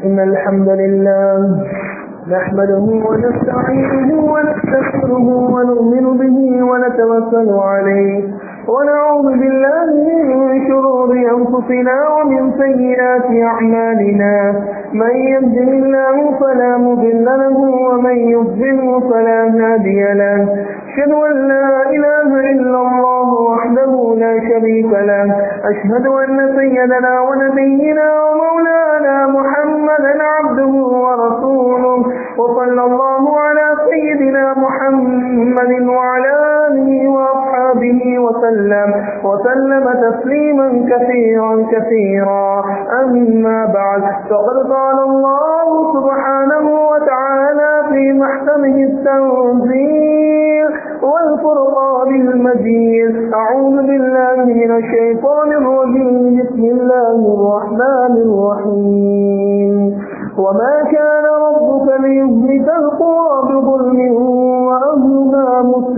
إن الحمد لله نحمده ونستعينه ونستغفره ونؤمن به ونتوكل عليه ونعوذ بالله من شرور أنفسنا ومن سيئات أعمالنا من يهده الله فلا مضل له ومن يضلل فلا هادي له أشهد أن لا إله إلا الله وحده لا شريك له أشهد أن سيدنا ونبينا ومولانا محمدا عبده ورسوله وصلى الله على سيدنا محمد وعلى آله وأصحابه وسلم تسليما كثيرا أما بعد فقد قال الله سبحانه وتعالى في محكمه التنزيل والفرقان المجيد أعوذ بالله من الشيطان الرجيم بسم الله الرحمن الرحيم وما كان ربك ليهلك القرى بظلم وأهلها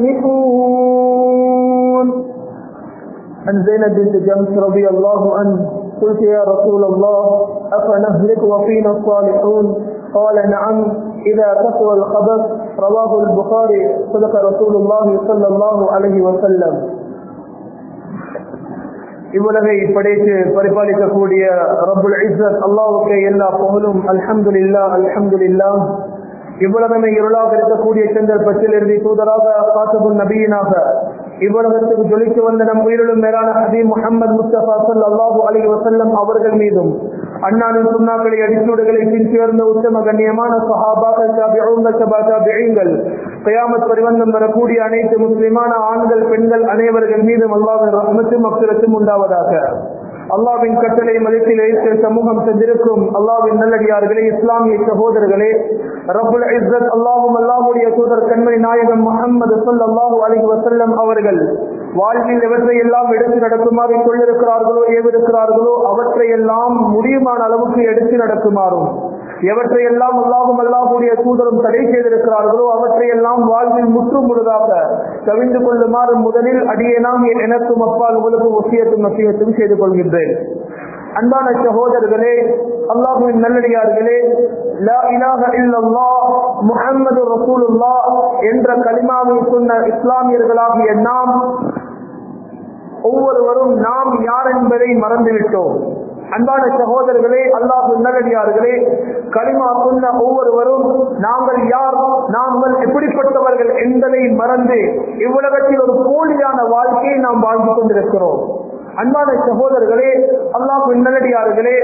مصلحون. عن زينب بنت جمش رضي الله عنه قلت يا رسول الله أفنهلك وفينا الصالحون؟ قال نعم إذا كثر الخبث. رواه البخاري. صدق رسول الله صلى الله عليه وسلم. இவ்வுலகை படைத்து பரிபாலிக்கக்கூடிய ரப்புல் இஸ்ஸத் அல்லாஹ்வுக்கே எல்லா புகழும். அல்ஹம்துலில்லாஹ் அல்ஹம்துலில்லாஹ். இவ்வுலகமே இருளாக இருக்கக்கூடிய சந்தர்ப்பத்தில் இறுதி தூதராக காத்தபுன் நபியினாக இவ்வுலகத்துக்கு ஜொலித்து வந்த நம் உயிரிலும் மேலான ஹபீப் முஹம்மது முஸ்தபா ஸல்லல்லாஹு அலைஹி வஸல்லம் அவர்கள் மீதும் அன்னாரின் சுன்னாக்களை அடிச்சூடுகளை பின்தொடர்ந்த உத்தம கண்ணியமான சஹாபாக்கள், தாபிஊன்கள், தபா தாபிஈன்கள், கியாமத் பரிவந்தம் வரக்கூடிய அனைத்து முஸ்லிமான ஆண்கள் பெண்கள் அனைவர்கள் மீதும் அல்லாஹ்வின் ரஹ்மத்தும் மக்ஃபிரத்தும் உண்டாவதாக. அல்லாஹ்வின் கட்டளை மதிப்பில் வைத்து சமூகம் சென்றிருக்கும் அல்லாஹ்வின் நல்லடியார்களே, இஸ்லாமிய சகோதரர்களே, ரப்புல் இஸ்ஸத் அல்லாஹ்வும் அல்லாஹ்வுடைய தூதர் கண்மணி நாயகம் முஹம்மது ஸல்லல்லாஹு அலைஹி வஸல்லம் அவர்கள் வாழ்வில் எவற்றை எல்லாம் எடுத்து நடக்குமாறு சொல்லிருக்கிறார்களோ ஏவிருக்கிறார்களோ அவற்றை எல்லாம் முடியுமான அளவுக்கு எடுத்து நடக்குமாறும், எவற்றை எல்லாம் அல்லாஹ்வும் அல்லாஹ்வுடைய தூதரும் தடை செய்திருக்கிறார்களோ அவற்றை எல்லாம் வாழ்வில் முற்று முழுதாக கவிழ்ந்து கொள்ளுமாறு முதலில் அடியேனாம் எனக்கும் அப்பால் உங்களுக்கு வசியத்தும் நசியத்தும் செய்து கொள்கின்றேன். அன்பான சகோதரர்களே, அல்லாஹ்வின் நல்லடியார்களே, லா இலாஹ இல்லல்லாஹ் முஹம்மது ரசூலுல்லாஹ் என்ற கலிமாவை சொன்ன இஸ்லாமியர்களாகிய நாம் ஒவ்வொருவரும் நாம் யார் என்பதை மறந்துவிட்டோம். அன்பான சகோதரர்களே, அல்லாஹ்வின் நல்லடியார்களே, கலிமா சொன்ன ஒவ்வொருவரும் நாங்கள் யார், நாங்கள் எப்படிப்பட்டவர்கள் என்பதை மறந்து இவ்வுலகத்தில் ஒரு போலியான வாழ்க்கையை நாம் வாழ்ந்து கொண்டிருக்கிறோம். அன்பான சகோதரர்களே, அல்லாஹ்வின் நல்லடியார்களே,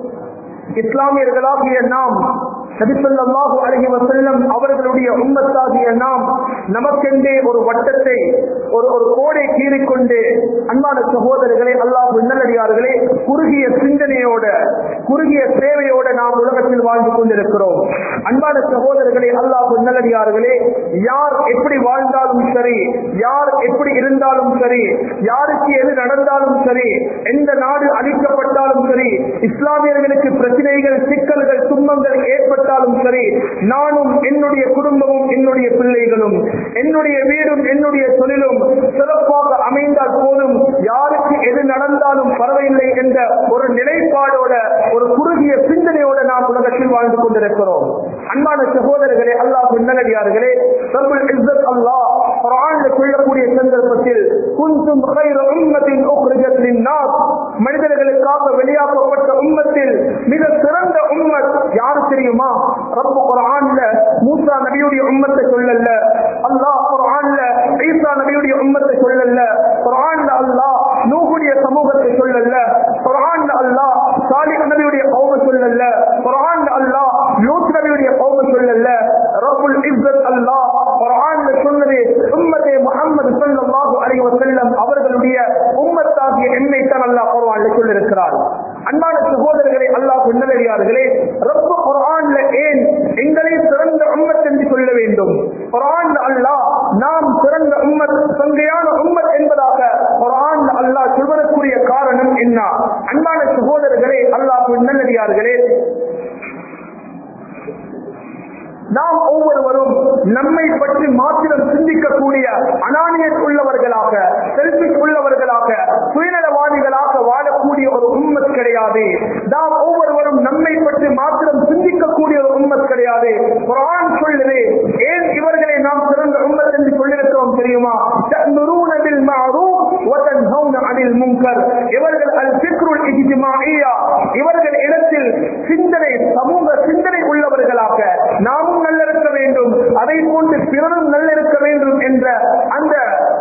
இஸ்லாமியர்களாகிய நாம் நபி ஸல்லல்லாஹு அலைஹி வஸல்லம் அவர்களுடைய உம்மத்தாகிய நாம் நமக்கென்றே ஒரு வட்டத்தை ஒரு கோடை கீறிக்கொண்டு அன்பான சகோதரர்களே, அல்லாஹ்வின் நல்லடியார்களே, குறுகிய சிந்தனையோட குறுகிய சேவையோட நாம் உலகத்தில் வாழ்ந்து கொண்டிருக்கிறோம். அன்பான சகோதரர்களே, அல்லாஹ்வின் நல்லடியார்களே, யார் எப்படி வாழ்ந்தாலும் சரி, யார் எப்படி இருந்தாலும் சரி, யாருக்கு எது நடந்தாலும் சரி, எந்த நாடு அழிக்கப்பட்டாலும் சரி, இஸ்லாமியர்களுக்கு பிரச்சனைகள், சிக்கல்கள், துன்பங்கள் ஏற்பட்டாலும் சரி, நானும் என்னுடைய குடும்பமும் என்னுடைய பிள்ளைகளும் என்னுடைய வீடும் என்னுடைய தொழிலும் சிறப்பாக அமைந்தால் போதும், யாருக்கு எது நடந்தாலும் பரவாயில்லை என்ற ஒரு நிலைப்பாடோட ஒரு குறுகிய சிந்தனையோட நாம் உலகத்தில் வாழ்ந்து கொண்டிருக்கிறோம். அன்பான சகோதரர்களே, அல்லாஹ்வின் நல்லடியார்களே, ரப்புல் இஸ்ஸத் அல்லாஹ் குர்ஆன்ல சொல்லக்கூடிய சந்தர்ப்பத்தில் குன்தும் கைர உம்மத்தின் உக்ரிஜத் லின்னாஸ், மனிதர்களுக்காக வெளியாக்கப்பட்ட உம்மத்தில் மிக சிறந்த உம்மத் யார் தெரியுமா? ரப்பு குர்ஆன்ல மூசா நபியுடைய உம்மத்தை சொல்லல, அல்லாஹ் குர்ஆன்ல ஈசா நபியுடைய உம்மத்தை சொல்லல, குர்ஆன்ல அல்லாஹ் நூஹுடைய சமூகத்தை சொல்லல, குர்ஆன்ல அல்லாஹ் சாலிஹ் நபியுடைய கௌம சொல்லல, குர்ஆன்ல அல்லாஹ் லூத் நபியுடைய கௌம சொல்லல. ரப்புல் இஸ்ஸத் அல்லாஹ் குர்ஆன்ல சொன்னது உம்மத்தே முஹம்மது ஸல்லல்லாஹு அலைஹி வஸல்லம் அவர்களுடைய உம்மத்தாகிய என்னை தான் அல்லாஹ் குர்ஆன்ல சொல்லியிருக்கிறார். அன்பான சகோதரர்களே, அல்லாஹ்வின் நல்லடியார்களே, ரப்பு குர்ஆன்ல ஏன் எங்களை சிறந்த உம்மத் என்று சொல்ல வேண்டும்? குர்ஆன்ல அல்லாஹ் நாம் சிறந்த உம்மத், சங்கையான உம்மத் என்பதாக குர்ஆன்ல அல்லாஹ் சொல்வதற்குரிய காரணம் என்ன? அன்பான சகோதரர்களே, அல்லாஹ்வின் நல்லடியார்களே, நாம் ஒவ்வொருவரும் நம்மை பற்றி மாத்திரம் சிந்திக்கக்கூடிய அனானியத் உள்ளவர்களாக, செல்ஃபிஷ் உள்ளவர்களாக, சுயநலவாதிகளாக வாழக்கூடிய ஒரு உம்மத் கிடையாது. நாம் ஒவ்வொருவரும் நம்மை பற்றி மாத்திரம் தெரியுமா? தஅமுரூன பில் மஅரூஃப் வ தன்ஹவுன அனில் முன்கர். இவர்கள் அல் ஃபிக்ருல் இஜ்திமாஇய்யா, இவர்கள் இடத்தில் சிந்தனை, சமூக சிந்தனை உள்ளவர்களாக நாமும் நல்லிருக்க வேண்டும், அதை போன்று பிறரும் நல்லிருக்க வேண்டும் என்ற அந்த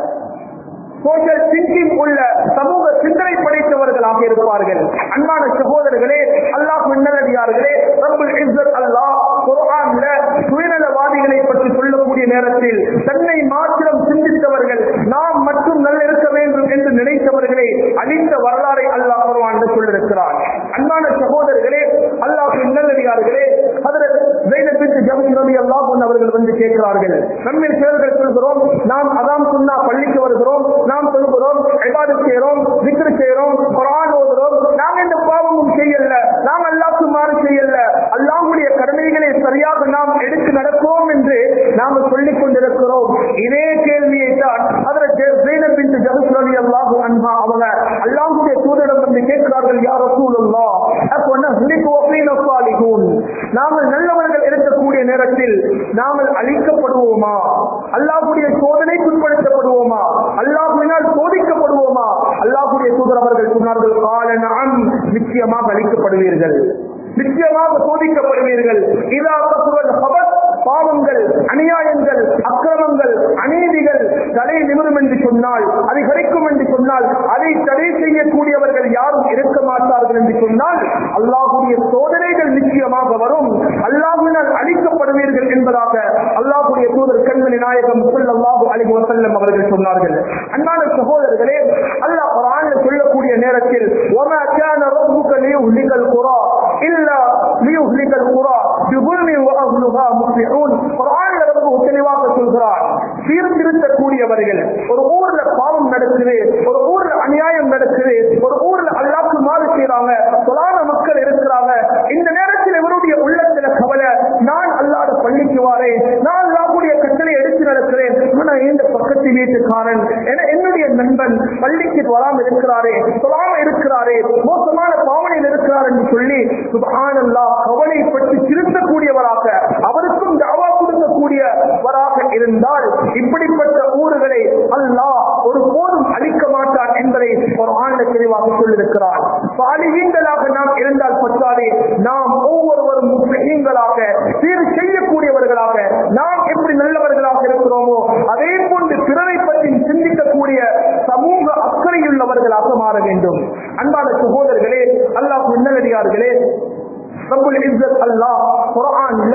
சோஷியல் திங்கிங் உள்ள சமூக சிந்தனை படைத்தவர்களாக இருப்பார்கள். அன்பான சகோதரர்களே, அல்லாஹ் நல்லடியார்களே, ரப்புல் இஸ்ஸத் அல்லாஹ் குர்ஆன்ல சுயநலவாதிகளை பற்றி சொல்லக்கூடிய நேரத்தில் தன்னை மாத்திரம் சிந்தித்தவர்கள், நாம் மட்டும் நல்ல இருக்க வேண்டும் என்று நினைத்தவர்களை அழித்த வரலாறை அல்லாஹ் குர்ஆன்ல சொல்லியிருக்கிறார். அன்பான சகோதரர்களே, அல்லாஹ் நல்லடியார்களே, ஹஜ்ரத் ஸைனப் பின்த் ஜஹஷ் ரலியல்லாஹு அன்ஹா அவர்கள் வந்து கேட்கிறார்கள், நம்மில் சிலர்கள் சொல்கிறோம், நாம் அதான் சொன்னா பள்ளிக்கு வருகிறோம், நாம் சொல்கிறோம், இபாதத் செய்கிறோம், zikr செய்கிறோம், குர்ஆன் ஓதுறோம், நாம் எந்த பாவமும் செய்யல, நாம் அல்லாஹ்வுக்கு மாறு செய்யல, அல்லாஹ்வுடைய கடமைகளை சரியாக நாம் எடுத்து நடப்போம் என்று நாம் சொல்லிக் கொண்டிருக்கிறோம். இதே கேள்வியை தான் ஹஜ்ரத் ஸைனப் பின்த் ஜஹஷ் ரலியல்லாஹு அன்ஹா அவங்க அல்லாஹ்வுடைய தூதரிடம் வந்து கேட்கிறார்கள், யா ரசூலுல்லாஹ் அஃபனஹ்லிகு வ ஃபீனா ஸாலிஹூன், நாங்கள் நல்லவர்கள் இருக்கக்கூடிய நேரத்தில் நாங்கள் அழிக்கப்படுவோமா? அல்லாஹ்வுடைய சோதனைக்கு உட்படுத்தப்படுவோமா? அல்லாஹ்வினால் சோதிக்கப்படுவோமா? அல்லாஹ்வுடைய தூதர் அவர்கள் சொன்னார்கள், கால நஅம், நிச்சயமாக அழிக்கப்படுவீர்கள், நிச்சயமாக சோதிக்கப்படுவீர்கள். இதா கசுரல் ஹபத், பாவங்கள், அநியாயங்கள், அக்கிரமங்கள், அநீதிகள் தடை நிமிரும் என்று சொன்னால், அதை கிடைக்கும் என்று சொன்னால், அதை தடை செய்யக்கூடியவர்கள் யாரும் இருக்க மாட்டார்கள் என்று சொன்னால், அல்லாஹ்வுடைய சோதனைகள் நிச்சயமாக வரும், அல்லாஹ்வினால் அழிக்கப்படுவீர்கள் என்பதாக அல்லாஹ்வுடைய தூதர் கண்மணி நாயகம் ஸல்லல்லாஹு அலைஹி வஸல்லம் அவர்கள் சொன்னார்கள். அன்பான சகோதரர்களே, அல்லாஹ் குர்ஆன்ல சொல்லக்கூடிய நேரத்தில் வமா கான ரப்புக லியுஹ்லிகல் குரா இல்லா லியுஹ்லிகல் குரா பிظلم واهلها مصلحون. குர்ஆன்ல ரப்பு தெளிவாக சொல்கிறார், சீர்திருத்தக்கூடியவர்கள், ஒரு ஊர்ல பாவம் நடக்குது, ஒரு ஊர்ல அநியாயம் நடக்குது, ஒரு ஊர்ல அல்லாஹ்வுக்கு மாறு செய்றாங்க, சொலான மக்கள் இருக்கிறாங்க, இந்த நேரத்தில் இவருடைய உள்ளத்துல கவலை, நான் அல்லாஹ்வுடைய பள்ளிக்கு வாரேன், நான் அல்லாஹ்வுடைய கட்டளை எடுத்து நடக்கிறேன், ஆனா இந்த பக்கத்து வீட்டுக்காரன் என்னுடைய நண்பன் பள்ளிக்கு வராமல் இருக்கிறாரே, சொல்லாம இருக்கிறாரே, மோசமான பாவனையில் இருக்கிறார் என்று சொல்லி சுப்ஹானல்லாஹ் கவலைப்பட்டு திருத்தக்கூடியவராக, அவருக்கும் தஅவா கொடுக்கக்கூடியவராக இருந்தால் இப்படிப்பட்ட ஊர்களை அல்லாஹ் ஒருபோதும் அழிக்க மாட்டான் என்பதை குர்ஆன்ல தெளிவாக சொல்லியிருக்கிறார். சாலிஹீன்களாக நாம் இருந்தால் பற்றாதே, நாம் ஒவ்வொருவரும் முஸ்லிம்களாக சீர் செய்யக்கூடியவர்களாக நாம் எப்படி நல்லவர்களாக இருக்கிறோமோ அதே போன்று பிறரை பற்றி சிந்திக்கக்கூடிய சமூக அக்கறையுள்ளவர்களாக மாற வேண்டும். அன்பான சகோதரர்களே, அல்லாஹ் நல்லடியார்களே, ரப்புல் இஸ்ஸத் அல்லாஹ் குர்ஆன்ல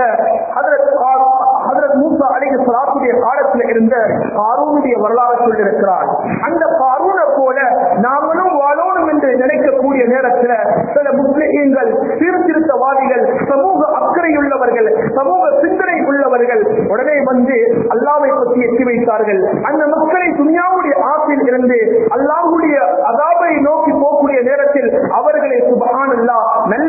ஹஜ்ரத் மூஸா அலைஹிஸ்ஸலாத்துடைய காலத்தில் இருந்த காரூனுடைய வரலாறு சொல்லியிருக்கிறார். அந்த காரூனை போல நாமளும் வாழணும் என்று நினைக்கக்கூடிய நேரத்தில் சில முஸ்லிம்கள், சீர்திருத்தவாதிகள், சமூக அக்கறையுள்ளவர்கள், சமூக சிந்தனை உள்ளவர்கள் உடனே வந்து அல்லாஹ்வை பற்றி எட்டி வைத்தார்கள். அந்த மக்களை துன்யாவுடைய ஆசையில் இருந்து அல்லாஹ்வுடைய அஸாபை நோக்கி போகக்கூடிய நேரத்தில் அவர்களை சுப்ஹானல்லாஹ் நல்ல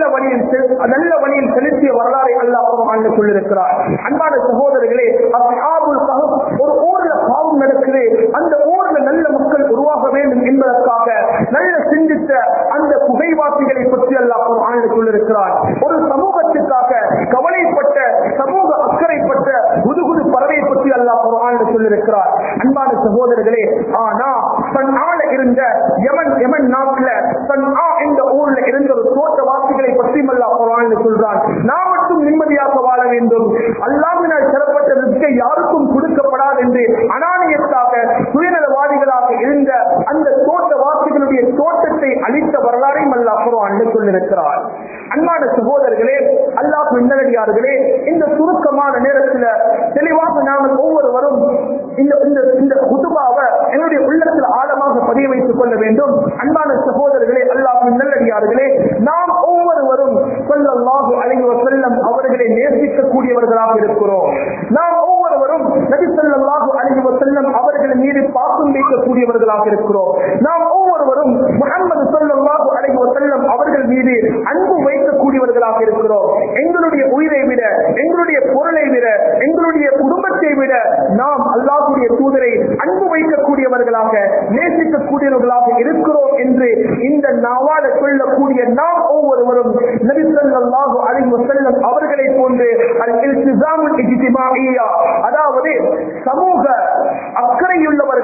வழியில் செலுத்திய வரலாறை அல்லாஹ் குர்ஆனில் சொல்லியிருக்கிறார். அன்பான சகோதரர்களே, அஸ்ஹாபுல் கஹஃப் ஒரு ஊர்ல பாவம் நடக்குது, அந்த ஊர்ல நல்ல மக்கள் உருவாக வேண்டும் என்பதற்காக நல்ல சிந்தித்த அந்த குகைவாசிகளை பற்றி அல்லாஹ் குர்ஆனில் சொல்லியிருக்கிறார். ஒரு சமூகத்துக்காக கவலைப்பட்ட, சமூக அக்கறைப்பட்ட புதுகுது பறவை பற்றி அல்லாஹ் குர்ஆனில் சொல்லியிருக்கிறார். அன்பான சகோதரர்களே, ஆனா சன்ஆல இருந்த யமன் நாட்டுல சன்ஆ என்ற ஊர்ல இருந்த ஒரு தோட்டவாசிகளை பற்றி அல்லாஹ் குர்ஆனில் சொல்றான். நாம் மட்டும் நிம்மதியாக வாழ வேண்டும், அல்லாஹ்வினால் தரப்பட்ட ரிஸ்கை யாருக்கும் கொடுக்கப்படாது என்று அனானியத்தாக சுயநலவாதிகளாக இருந்த அந்த தோட்டவாசிகளுடைய தோட்டத்தை அழித்த வரலாறையும் அல்லாஹ் குர்ஆனில் சொல்லியிருக்கிறார். அன்பான சகோதரர்களே, அல்லாஹ் நல்லடியார்களே, இந்த சுருக்கமான நேரத்தில் தெளிவாக நாங்கள் ஒவ்வொருவரும் இந்த குதுபாவை என்னுடைய உள்ளத்தில் ஆழமாக பதிய வைத்துக் கொள்ள வேண்டும். அன்பான சகோதரர்களே, அல்லாஹ் நல்லடியார்களே, நாம் ஒவ்வொருவரும் ஸல்லல்லாஹு அலைஹி வஸல்லம் அவர்களை நேசிக்கக்கூடியவர்களாக இருக்கிறோம். நாம் ஒவ்வொருவரும் நபி ஸல்லல்லாஹு அலைஹி வஸல்லம் அவர்கள் மீது பாசம் வைக்கக்கூடியவர்களாக இருக்கிறோம். நாம் ஒவ்வொருவரும் முஹம்மது ஸல்லல்லாஹு அலைஹி வஸல்லம் அவர்கள் மீது அன்பு வைக்கக்கூடியவர்களாக இருக்கிறோம். எங்களுடைய உயிரை விட, எங்களுடைய பொருளை விட, எங்களுடைய குடும்பத்தை விட நாம் அல்லாஹ்வுடைய தூதரை அன்பு வைக்கக்கூடியவர்களாக, நேசிக்கக்கூடியவர்களாக இருக்கிறோம் என்று இந்த நாவால சொல்லக்கூடிய நாம் ஒவ்வொருவரும் நபி ஸல்லல்லாஹு அலைஹி வஸல்லம் அவர்களை போன்று அல் இல்திஸாமுல் இஜ்திமாஇய்யா, அதாவது சமூக அக்கறையுள்ளவர்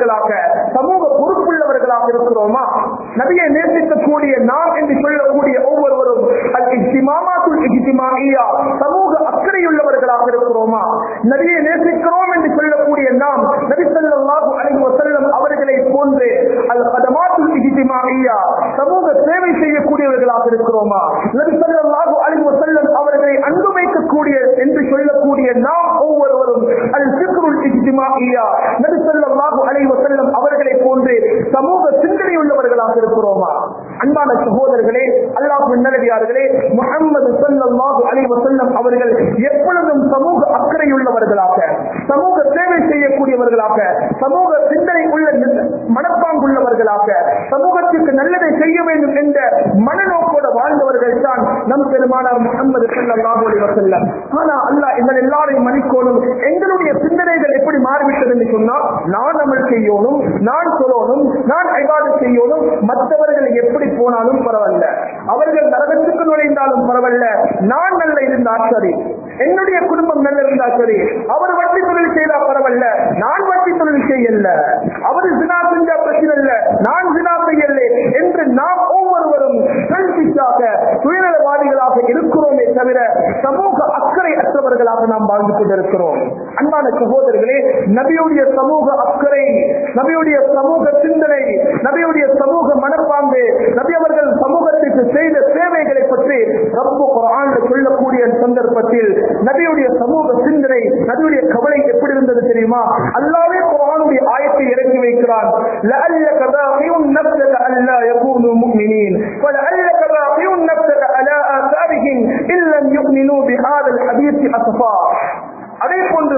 உள்ளவர்களாக இருக்கிறோமா? நபியை நேசிக்கிறோம் என்று சொல்லக்கூடிய நாம் நபி ஸல்லல்லாஹு அலைஹி வஸல்லம் அவர்களை போன்று அல் கதமாத்துல் இஜ்திமாஇய்யா சமூக சேவை செய்யக்கூடியவர்களாக இருக்கிறோமா? நபி ஸல்லல்லாஹு அலைஹி வஸல்லம் அவர்களை அன்பு வைக்கக்கூடிய என்று சொல்லக்கூடிய நாம் ஒவ்வொருவரும் அல் ஃபிக்ருல் இஜ்திமாஇய்யா நபி ஸல்லல்லாஹு அலைஹி வஸல்லம் அவர்களை போன்று சமூக சிந்தனை உள்ளவர்களாக இருக்கிறோமா? அன்பான சகோதரர்களே, அல்லாஹ்வின் நல்லடியார்களே, முஹம்மது ஸல்லல்லாஹு அலைஹி வஸல்லம் அவர்கள் எப்பொழுதும் சமூக அக்கறை உள்ளவர்களாக, சமூக சேவை செய்யக்கூடியவர்களாக, சமூக சிந்தனை உள்ள மனப்பாங்குள்ளவர்களாக, சமூகத்திற்கு நல்லதை செய்ய வேண்டும் என்ற மனநோக்கோடு வாழ்ந்தவர்கள் தான் நம் பெருமானார் முஹம்மது ஸல்லல்லாஹு அலைஹி வஸல்லம். ஆனா அல்லாஹ் எங்கள் எல்லாரையும் மன்னிக்கணும். எங்களுடைய சிந்தனைகள் எப்படி மாறிவிட்டது என்று சொன்னால், நான் அமல் செய்யணும், நான் சொல்லணும், நான் இபாதத் செய்யணும், மற்றவர்கள் எப்படி போனாலும் பரவாயில்ல, அவர்கள் நரகத்துக்கு நுழைந்தாலும் பரவாயில்ல, நான் நல்ல இருந்தால் சரி, என்னுடைய குடும்பம் நல்ல இருந்தால் சரி, அவர் வட்டி தொழில் செய்தா பரவாயில்ல, நான் வட்டி தொழில் செய்யல, அவர் ஜினா செஞ்சா பிரச்சனை இல்ல, நான் ஜினா செய்யல என்று நாம் ஒவ்வொருவரும் செல்பிஷாக சுயநலவாதிகளாக இருக்கிறோமே தவிர சமூக அக்கறை அற்றவர்களாக நாம் வாழ்ந்து கொண்டிருக்கிறோம். அன்பான சகோதரர்களே, நபியுடைய சமூக அக்கறை, நபியுடைய சமூக சிந்தனை, நபியுடைய சமூக மனப்பாங்கு, நபி அவர்கள் சமூகத்திற்கு செய்த சேவைகளை பற்றி ரப்பு குர்ஆனில் சொல்லக்கூடிய சந்தர்ப்பத்தில் நபியுடைய சமூக சிந்தனை, நபியுடைய கவலை எப்படி இருந்தது தெரியுமா? அல்லாஹ்வே குர்ஆனுடைய ஆயத்தை இறக்கி வைக்கிறான். லஅல்லக பாகியுன் நஃப்ஸக அல்லா யகூனு முஃமினீன் வலஅல்லக பாகியுன் நஃப்ஸக அலா ஆசாரிஹிம் இல்லம் யுமினூ பிஹாதல் ஹதீஸ் அஸ்ஃபா. அதே போன்று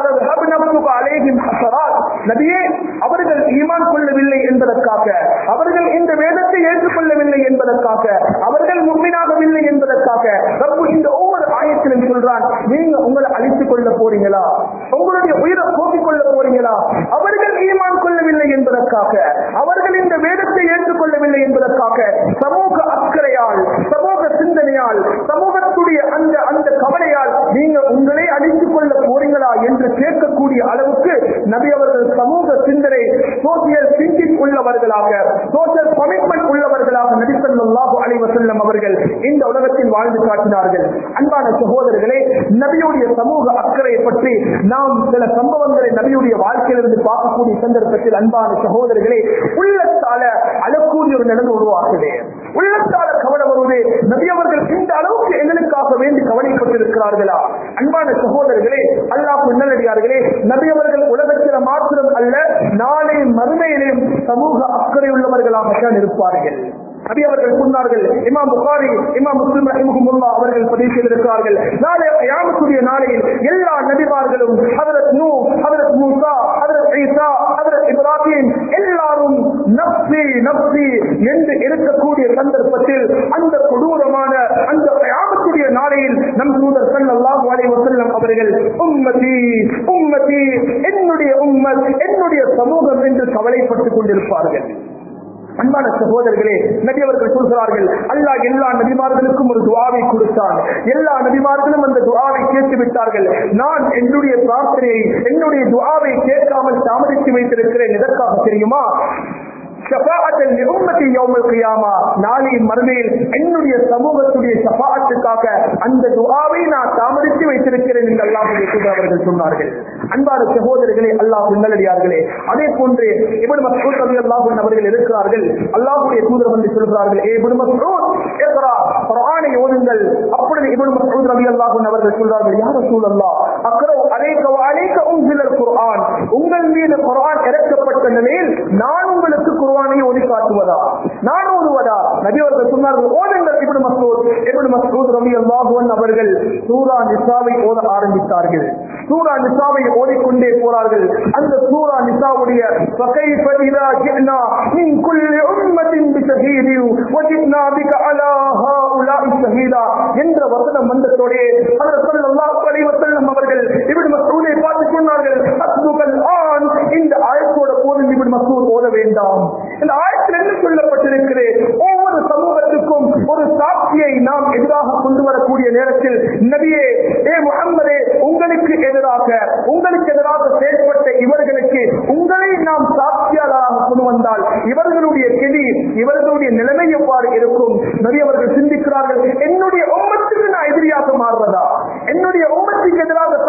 நபியே, அவர்கள் ஈமான் கொள்ளவில்லை என்பதற்காக, அவர்கள் இந்த வேதத்தை ஏற்றுக்கொள்ளவில்லை என்பதற்காக, அவர்கள் முஃமினாகவில்லை என்பதற்காக ரப்பு இந்த ஒவ்வொரு ஆயத்திலும் சொல்றான், நீங்க உங்களை அழித்துக் கொள்ள போறீங்களா? உங்களுடைய உயிரை போக்கிக் கொள்ள போறீங்களா? அவர்கள் ஈமான் கொள்ளவில்லை என்பதற்காக, அவர்கள் இந்த வேதத்தை ஏற்றுக்கொள்ளவில்லை என்பதற்காக சமூக அக்கறையால், சமூக சிந்தனையால், சமூகத்துடைய அந்த அந்த கவலையால் நீங்க உங்களை அழித்துக் கொள்ள போறீங்களா என்று கேட்கக்கூடிய அளவுக்கு நபி அவர்கள் சமூக சிந்தனை, சோசியல் திங்கிங் உள்ளவர்களாக, சோசியல் கமிட்மெண்ட் உள்ளவர்களாக நபி ஸல்லல்லாஹு அலைஹி வஸல்லம் அவர்கள் இந்த உலகத்தில் வாழ்ந்து காட்டினார்கள். அன்பான சகோதரர்களே, நபியுடைய சமூக அக்கறையை பற்றி நாம் சில சம்பவங்களை நபியுடைய வாழ்க்கையிலிருந்து பார்க்கக்கூடிய சந்தர்ப்பத்தில் அன்பான சகோதரர்களே, உள்ளத்தால அழக்கூடிய ஒரு நிலைமை உருவாக்குது, உள்ளத்தால கவலை வருவது. நபி அவர்கள் இந்த அளவுக்கு எங்களுக்காக வேண்டி கவலைப்பட்டிருக்கிறார்களா? அன்பான சகோதரர்களே, அல்லாஹ்வின் நல்லடியார்களே, நபி அவர்கள் உலகத்தில் மாத்திரம் அல்ல, நாளை மறுமையிலும் சமூக அக்கறை உள்ளவர்களாக இருப்பார்கள். நபி அவர்கள் சொன்னார்கள், இமாம் புகாரி, இமாம் முஸ்லிம் ரஹிமஹுல்லாஹ் அவர்கள் பதிவு செய்திருக்கிறார்கள், நாளை கியாமத்துடைய நாளையில் எல்லா நபிமார்களும் ஹஜ்ரத் நூஹ், ஹஜ்ரத் மூசா, ஹஜ்ரத் ஈசா, ஹஜ்ரத் இப்ராஹிம் எல்லாரும் நஃப்ஸி நஃப்ஸி என்று இருக்கக்கூடிய சந்தர்ப்பத்தில் அந்த கொடூரமான அந்த கியாமத்துடைய நாளையில் நம் தூதர் ஸல்லல்லாஹு அலைஹி வஸல்லம் அவர்கள் உம்மதி உம்மதி, என்னுடைய உம்மத், என்னுடைய சமூகம் என்று கவலைப்பட்டுக் கொண்டிருப்பார்கள். அன்பான சகோதரர்களே, நபி அவர்கள் சொல்கிறார்கள், அல்லாஹ் எல்லா நபிமார்களுக்கும் ஒரு துஆவை கொடுத்தான், எல்லா நபிமார்களும் அந்த துஆவை கேட்டு விட்டார்கள். நான் என்னுடைய பிரார்த்தனையை, என்னுடைய துஆவை கேட்காமல் தாமதித்து வைத்திருக்கிறேன். எதற்காக தெரியுமா? ஷஃபாஅத்தன் லிஉம்மத்தி யௌமல் கியாமா, நாளை மறுமையில் என்னுடைய சமூகத்துடைய ஷஃபாஅத்துக்காக அந்த துஆவை நான் தாமதித்து வைத்திருக்கிறேன் என்று அல்லாஹ்வுடைய தூதர் அவர்கள் சொன்னார்கள். அன்பான சகோதரர்களே, அல்லாஹ்வின் நல்லடியார்களே, அதே போன்று இப்னு மஸ்ஊத் ரலியல்லாஹு அன்ஹு அவர்கள் இருக்கிறார்கள். அல்லாஹ்வுடைய தூதர் வந்து சொல்கிறார்கள், ஏ இப்னு மஸ்ஊத், இக்ரா, குர்ஆனை ஓதுங்கள். அப்பொழுது இப்னு மஸ்ஊத் ரலியல்லாஹு அன்ஹு அவர்கள் சொல்றார்கள், யா ரசூலல்லாஹ், அக்ரா அலைக வ அலைக உன்ஸிலல் குர்ஆன், உங்கள் மீது குர்ஆன் இறக்கப்பட்ட நிலையில் நான் உங்களுக்கு குர்ஆனை ஓதி காட்டுவதா, நான் ஓதுவதா? நபி அவர்கள் சொன்னார்கள், ஓதுங்கள். இப்னு மஸ்ஊத் ரலியல்லாஹு அன்ஹு அவர்கள் சூரா நிசாவை ஓத ஆரம்பித்தார்கள். சூரா நிசாவை ஓதிக்கொண்டே போறார்கள். அந்த சூரா நிசாவுடைய ஃபகைஃப இதா ஜினா மின் குல்லி உம்மத்தின் பிஷஹீதி வ ஜினா பிக அலா ஹாஉலாஇ ஷஹீதா என்ற வசனம் வந்ததோடே ஹஜ்ரத் ஸல்லல்லாஹு அலைஹி வஸல்லம் அவர்கள் இப்னு மஸ்ஊதை பார்த்து சொன்னார்கள், அஸ்புகல் ஆன், இந்த ஆயத்தோட போதும் இப்னு மஸ்ஊத் ஓத வேண்டாம். இந்த ஆயத்தில் என்ன சொல்லப்பட்டிருக்கிறது? ஒவ்வொரு சமூகத்துக்கும் ஒரு சாட்சியை நாம் எதிராக கொண்டு வரக்கூடிய நேரத்தில், நபியே, ஏ முஹம்மதே, உங்களுக்கு எதிராக செயல்பட்ட இவர்களுக்கு உங்களை நாம் சாட்சியாளராக கொண்டு வந்தால் இவர்களுடைய கெதி, இவர்களுடைய நிலைமை எவ்வாறு இருக்கும்? நபி அவர்கள் சிந்திக்கிறார்கள், என்னுடைய உம்மத்துக்கு நான் எதிரியாக மாறுவதா, என்னுடைய உம்மத்துக்கு எதிராக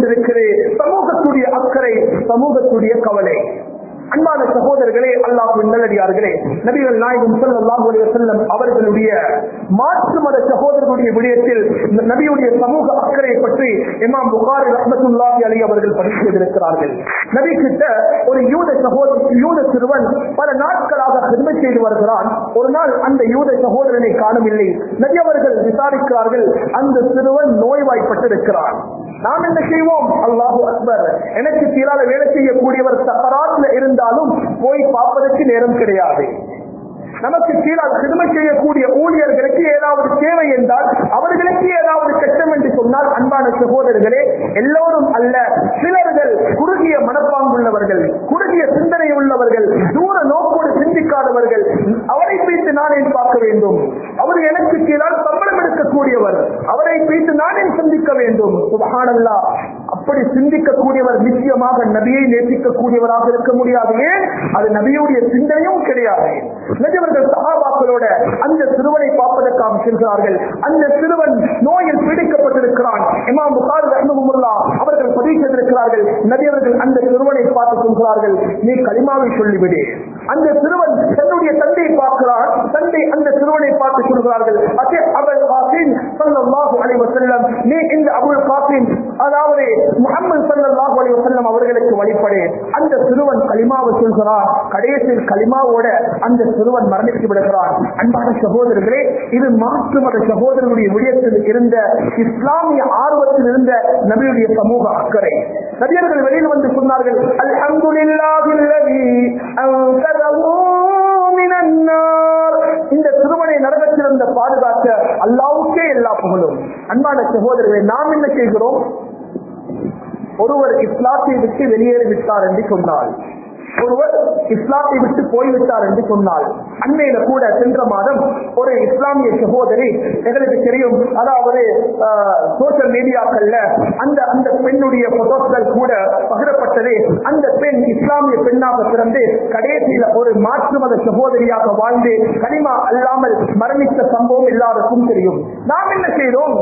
இருக்குது. சமூகத்துடைய அக்கறை, சமூகத்துடைய கவலை. அன்பான சகோதரர்களே, அல்லாஹ்வின் நல்லடியார்களே, நபிகள் நாயகம் ஸல்லல்லாஹு அலைஹி வஸல்லம் அவர்களுடைய மாற்று மத சகோதரர்களுடைய விடயத்தில் நபியுடைய சமூக அக்கறை பற்றி இமாம் புகாரி ரஹ்மத்துல்லாஹி அலைஹி அவர்கள் பதிவு செய்திருக்கிறார்கள். நபி கிட்ட ஒரு யூத சிறுவன் பல நாட்களாக ஹிதமத் செய்து வருகிறான். ஒரு நாள் அந்த யூத சகோதரனை காணவில்லை. நபி அவர்கள் விசாரிக்கிறார்கள், அந்த சிறுவன் நோய்வாய்ப்பட்டிருக்கிறான். நாம் என்ன செய்வோம்? அல்லாஹு அக்பர், எனக்கு கீழால வேலை செய்யக்கூடியவர் சக்கராத்ல இருந்தாலும் போய் பார்ப்பதற்கு நேரம் கிடையாது. நமக்கு கீழால் ஹிதமத் செய்யக்கூடிய ஊழியர்களுக்கு ஏதாவது தேவை என்றால், அவர்களுக்கு ஏதாவது கஷ்டம் என்று சொன்னால், அன்பான சகோதரர்களே, எல்லோரும் அல்ல, சிலர்கள் குறுகிய மனப்பாங்குள்ளவர்கள், குறுகிய சிந்தனை உள்ளவர்கள், தூர நோக்கோடு சிந்திக்காதவர்கள், அவரை வைத்து நான் ஏன் பார்க்க வேண்டும்? அவர் எனக்கு கீழால் சம்பளம் எடுக்கக்கூடியவர், அவரை வைத்து நான் ஏன் சிந்திக்க வேண்டும்? சுப்ஹானல்லாஹ், அப்படி சிந்திக்கக்கூடியவர் நிச்சயமாக நபியை நேசிக்கக்கூடியவராக இருக்க முடியாது. ஏன்? அது நபியுடைய சிந்தனையும் கிடையாது. சஹாபாக்களோட அந்த சிறுவனை பார்ப்பதற்காக செல்கிறார்கள். அந்த சிறுவன் நோயில் பீடிக்கப்பட்டிருக்கிறான். இமாம் புகாரி ரஹ்மத்துல்லாஹ் அவர்கள் பதிவு செய்திருக்கிறார்கள். நபி அவர்கள் அந்த சிறுவனை பார்த்து சொல்கிறார்கள், நீ கலிமாவை சொல்லிவிடு. அந்த சிறுவன் தன்னுடைய தந்தையை பார்க்கிறார். தந்தை அந்த சிறுவனை பார்த்து சொல்கிறார்கள், அபுல் காசிம் ஸல்லல்லாஹு அலைஹி வஸல்லம், நீ இந்த அபுல் காசிம், அதாவது முஹம்மது ஸல்லல்லாஹு அலைஹி வஸல்லம் அவர்களுக்கு வழிபடு. அந்த சிறுவன் கலிமாவை சொல்கிறார். கடைசியில் கலிமாவோட அந்த சிறுவன் மரணித்து விடுகிறான். அன்பான சகோதரர்களே, இது மாற்று மத சகோதரர்களுடைய விடயத்தில் இருந்த இஸ்லாமிய ஆர்வத்தில் இருந்த நபியுடைய சமூக அக்கறை. நபியர்கள் வெளியில் வந்து சொன்னார்கள், அல்ஹம்துலில்லாஹில்லதி அன்கதஹு மினன் நார். இந்த சிறுவனை நரகத்திலிருந்து பாதுகாக்க அல்லாஹ்வுக்கே எல்லா புகழும். அன்பான சகோதரர்களே, நாம் என்ன செய்கிறோம்? ஒருவர் இஸ்லாத்தை விட்டு வெளியேறி விட்டார் என்று சொன்னால், ஒருவர் இஸ்லாத்தை விட்டு போய்விட்டார் என்று சொன்னால், அண்மையில கூட சென்ற மாதம் ஒரு இஸ்லாமிய சகோதரி, எங்களுக்கு தெரியும், அதாவது சோசியல் மீடியாக்கள்ல அந்த பெண்ணுடைய போட்டோக்கள் கூட பகிரப்பட்டது. அந்த பெண் இஸ்லாமிய பெண்ணாக பிறந்து கடைசியில ஒரு மாற்று மத சகோதரியாக வாழ்ந்து கலிமா அல்லாமல் மரணித்த சம்பவம் எல்லாருக்கும் தெரியும். நாம் என்ன செய்தோம்?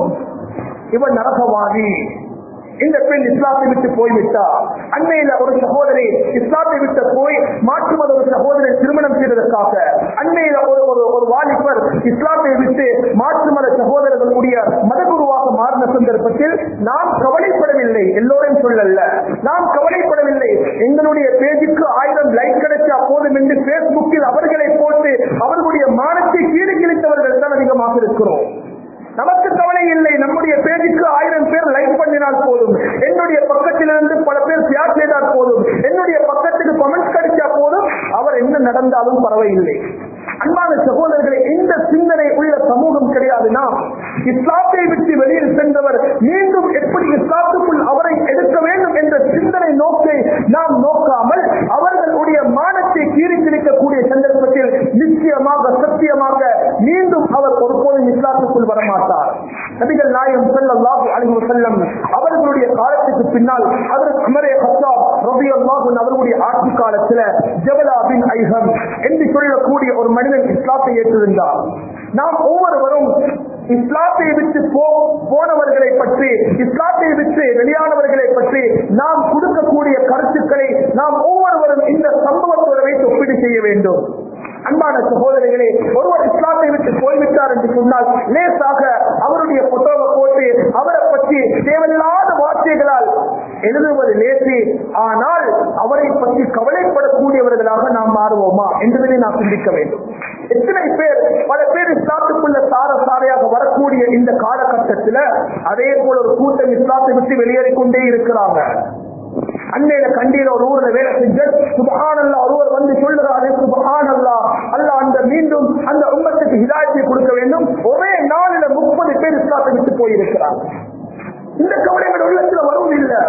இவன் நரகவாதி, இந்த பெண் இஸ்லாத்தை விட்டு போய்விட்டார். அண்மையில ஒரு சகோதரி இஸ்லாத்தை விட்டு போய் மாற்று மத ஒரு சகோதரி திருமணம் செய்வதற்காக அண்மையில ஒரு வாலிபர் இஸ்லாத்தை விட்டு மாற்று மத சகோதரர்களுடைய மதகுருவாக மாறின சந்தர்ப்பத்தில் நாம் கவலைப்படவில்லை. எல்லோரும் சொல்லல, நாம் கவலைப்படவில்லை. எங்களுடைய பேஜுக்கு 1000 லைக் கிடைச்சா போதும் என்று பேஸ்புக்கில் அவர்களை போட்டு அவர்களுடைய மானத்தை கீழே கிழித்தவர்கள் தான் அதிகமாக இருக்கிறோம். நமக்கு கவலை இல்லை. நம்முடைய பேஜுக்கு 1000 பேர் லைக் பண்ணினால் போதும், என்னுடைய பக்கத்திலிருந்து பல பேர் ஷேர் செய்தால் போதும், என்னுடைய பக்கத்துக்கு கமெண்ட் கிடைச்சா போதும், அவர் என்ன நடந்தாலும் பரவாயில்லை. அன்பான சகோதரர்களை, இந்த சிந்தனை உள்ள சமூகம் கிடையாதுன்னா, இஸ்லாத்தை விட்டு வெளியில் சென்றவர் மீண்டும் எப்படி இஸ்லாத்துக்குள் அவரை எடுக்க வேண்டும் என்ற சிந்தனை நோக்கை நாம் நோக்காமல் அவர்களுடைய மானத்தை கீறி கிழிக்கக்கூடிய சந்தர்ப்பத்தில் நிச்சயமாக சத்தியமாக மீண்டும் அவர் ஒருபோதும் இஸ்லாத்துக்குள் வரமாட்டார். நபிகள் நாயகம் ஸல்லல்லாஹு அலைஹி வஸல்லம் அவர்களுடைய காலத்துக்கு பின்னால் ஹஜ்ரத் உமர் கத்தாப் ரலியல்லாஹு அன்ஹு அவர்களுடைய ஆட்சி காலத்தில் ஜபலா பின் ஐஹம் என்று சொல்லக்கூடிய ஒரு மனிதன் இஸ்லாத்தை ஏற்றிருந்தார். நாம் ஒவ்வொருவரும் இஸ்லாத்தை விட்டு போனவர்களை பற்றி, இஸ்லாத்தை விட்டு வெளியானவர்களை பற்றி நாம் கொடுக்கக்கூடிய கருத்துக்களை நாம் ஒவ்வொருவரும் இந்த சம்பவத்தோடு வைத்து ஒப்பீடு செய்ய வேண்டும். அன்பான சகோதரிகளே, ஒருவர் இஸ்லாத்தை விட்டு போய்விட்டார் என்று சொன்னால் லேசாக அவருடைய போட்டோவை போட்டு அவரை பற்றி தேவையில்லாத வார்த்தைகளால் எழுதுவது லேசி. ஆனால் அவரை பற்றி கவலைப்படக்கூடியவர்களாக நாம் மாறுவோமா என்பதை நாம் சிந்திக்க வேண்டும். எத்தனை பேர், பல பேர் இஸ்லாத்துக்குள்ள சாரையாக வரக்கூடிய இந்த காலகட்டத்தில் அதே போல ஒரு கூட்டம் இஸ்லாத்தை விட்டு வெளியேறிக்கொண்டே இருக்கிறாங்க. அன்னையில கண்டியில ஒரு ஊர்ல வேலை செஞ்ச சுப்ஹானல்லாஹ் ஒருவர் வந்து சொல்லுறாரு, சுப்ஹானல்லாஹ், அல்லாஹ் அந்த மீண்டும் அந்த உம்மத்துக்கு ஹிதாயத்தை கொடுக்க வேண்டும். ஒரே நாளில 30 பேர் இஸ்லாத்தை விட்டு போயிருக்கிறாங்க. இந்த கவலைகள் உள்ளத்துல வரும் இல்லை.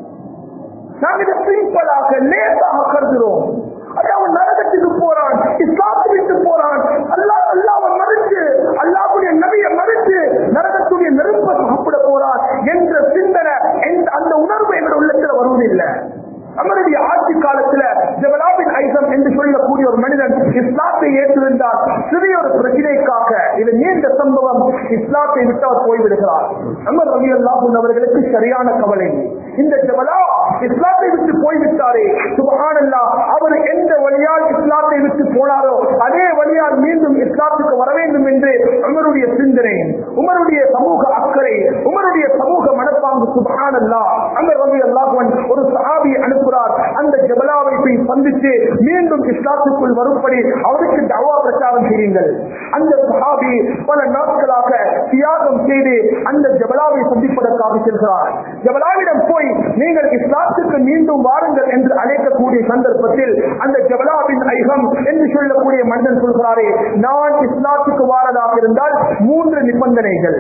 நாம் இதை சிம்பிளாக லேசாக கருதுகிறோம். அவன் நரகத்துக்கு போறான், இஸ்லாத்தை விட்டு போறான், அல்லாஹ்வை மறுத்து அல்லாஹ்வுடைய நபியை மறுத்து நரகத்துடைய நெருப்பை சாப்பிட போறான் என்ற சிந்தனை, அந்த உணர்வு எங்கள் உள்ளத்துல வருவதில்லை. நம்மளுடைய ஆட்சி காலத்துல ஜபலா பின் ஐஹம் என்று சொல்லக்கூடிய ஒரு மனிதன் இஸ்லாத்தை ஏற்றிருந்தார். சிறிய ஒரு பிரச்சனைக்காக, இது நீண்ட சம்பவம், இஸ்லாத்தை விட்டு அவர் போய்விடுகிறார். உமர் ரலியல்லாஹு அன்ஹு அவர்களுக்கு சரியான கவலை. இந்த ஜபலா இஸ்லாத்தை விட்டு போய்விட்டாரே சுப்ஹானல்லாஹ், அவர் எந்த வழியால் இஸ்லாத்தை விட்டு போனாரோ அதே வழியால் மீண்டும் இஸ்லாத்துக்கு வர வேண்டும் என்று உமருடைய சிந்தனை, உமருடைய சமூக அக்கறை, உமருடைய சமூக மனப்பாங்கு. சுப்ஹானல்லாஹ், உமர் ரலியல்லாஹு அன்ஹு ஒரு சஹாபியை அனுப்புகிறார். அந்த ஜபலாவை போய் சந்தித்து மீண்டும் இஸ்லாத்துக்குள் வரும்படி அவருக்கு தஅவா பிரச்சாரம் செய்யுங்கள். அந்த சஹாபி பல நாட்களாக தியாகம் செய்து அந்த ஜபலாவை சந்திப்பதற்காக செல்கிறார். ஜபலாவிடம் போய் நீங்கள் இஸ்லாத்துக்கு மீண்டும் வாருங்கள் என்று அழைக்கக்கூடிய சந்தர்ப்பத்தில் அந்த ஜபலாவின் ஐகம் என்று சொல்லக்கூடிய மனிதன் சொல்கிறாரே, நான் இஸ்லாத்துக்கு வாரதாக இருந்தால் 3 நிபந்தனைகள்,